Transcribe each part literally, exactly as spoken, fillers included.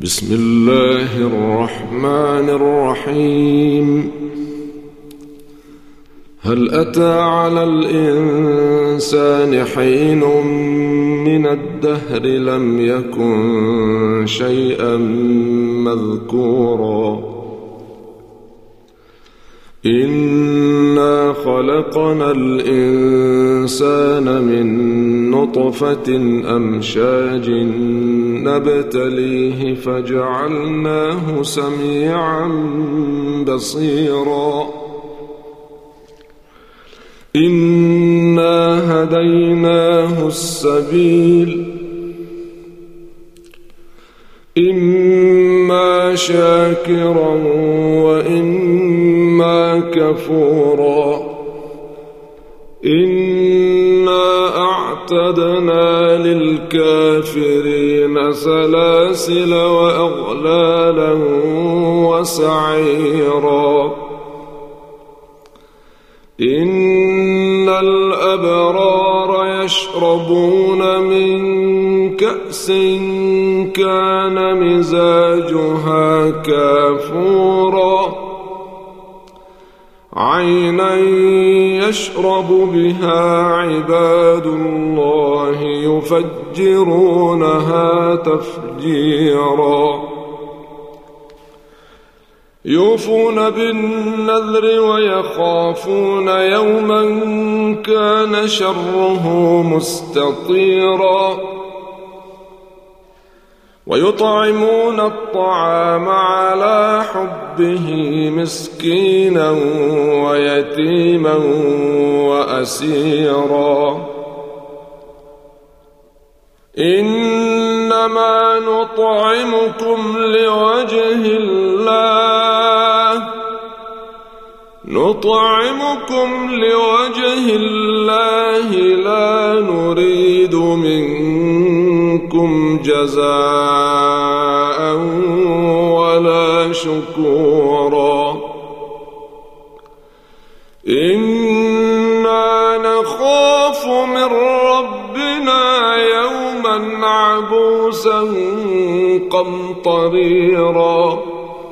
بسم الله الرحمن الرحيم. هل أتى على الإنسان حين من الدهر لم يكن شيئا مذكورا إنا خلقنا الإنسان من نطفة أمشاج نبتليه فجعلناه سميعا بصيرا إنا هديناه السبيل إما شاكرا وإما كفورا إنا أعتدنا للكافرين سلاسل وأغلالا وسعيرا إن الأبرار يشربون من كأس كان مزاجها كافورا عينا يشرب بها عباد الله يفجرونها تفجيرا يوفون بالنذر ويخافون يوما كان شره مستطيرا ويطعمون الطعام على حبه مسكينا ويتيما وأسيرا إنما نطعمكم لوجه الله نطعمكم لوجه الله لا نريد منكم جزاء ولا شكورا إنا نخاف من ربنا يوما عبوسا قمطريرا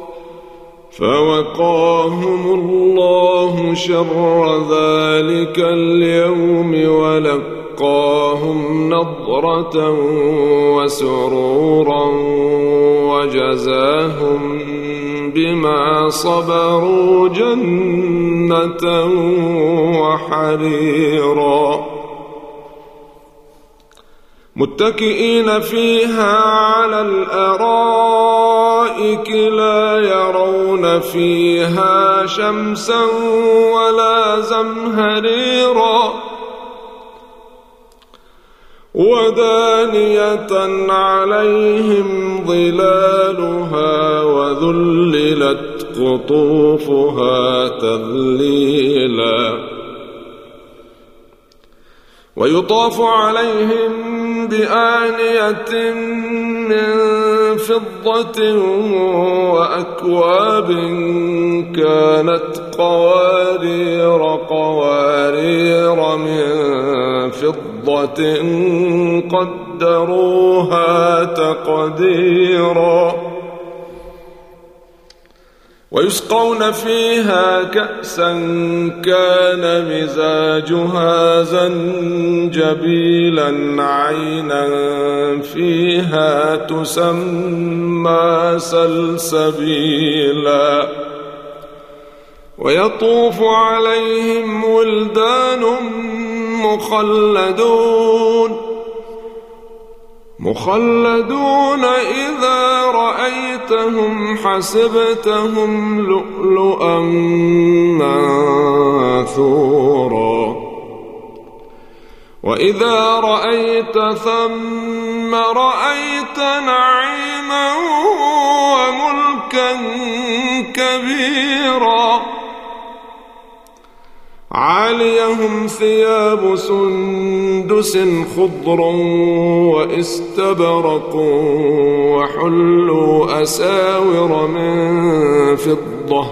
فوقاهم الله شر ذلك اليوم ولقاهم نضرة وسرورا وجزاهم بما صبروا جنة وحريرا متكئين فيها على الأرائك لا يرون فيها شمسا ولا زمهريرا ودانية عليهم ظلالها وذللت قطوفها تذليلا ويطاف عليهم بآنية من فضة وأكواب كانت قوارير قوارير من فضة قدروها تقديرا ويسقون فيها كأسا كان مزاجها زنجبيلا عينا فيها تسمى سلسبيلا ويطوف عليهم ولدان مخلدون مخلدون إذا رأيتهم حسبتهم لؤلؤا منثورا وإذا رأيت ثم رأيت نعيما وملكا كبيرا عاليهم ثياب سندس خضر واستبرق وحلوا أساور من فضة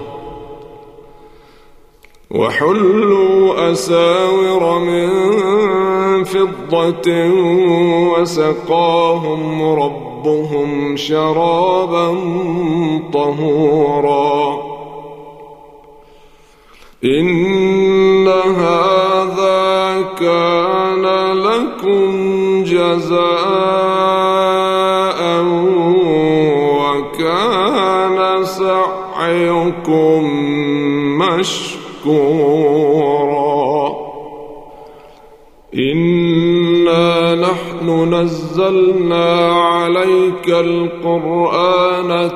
وحلوا أساور من فضة وسقاهم ربهم ربهم شرابا طهورا. إن هذا كان لكم جزاء وكان سعيكم مشكورا. إنا نحن نزلنا عليك القرآن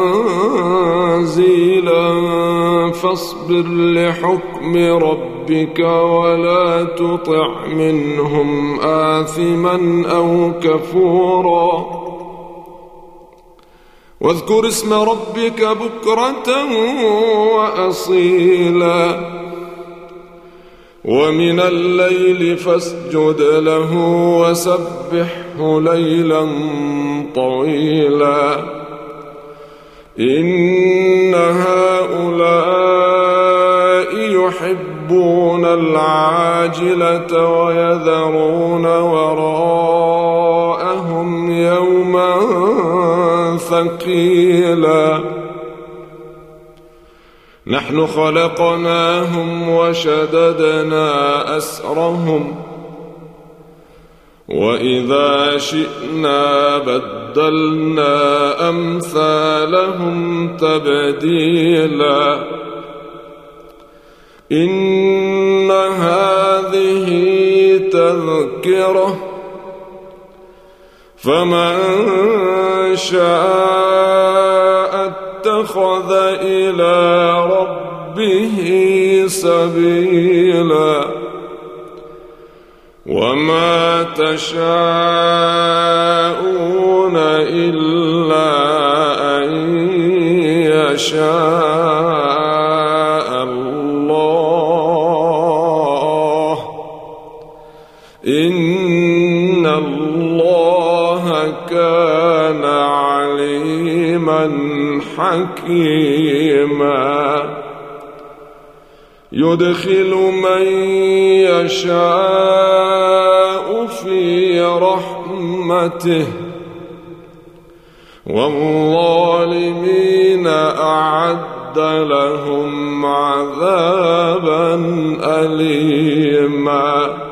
تنزيلا فاصبر لحكم ربك ولا تطع منهم آثما أو كفورا. واذكر اسم ربك بكرة وأصيلا. ومن الليل فاسجد له وسبحه ليلا طويلا. إن هؤلاء يحبون العاجلة ويذرون وراءهم يوما ثقيلا. نحن خلقناهم وشددنا أسرهم وإذا شئنا بدلنا أمثالهم تبديلا. إن هذه تذكرة فمن شاء اتخذ إلى ربه سبيلا. وما تشاءون إلا أن يشاء الله. إن الله كان عليما حكيما. يدخل من يشاء في رحمته والظالمين أعد لهم عذابا أليما.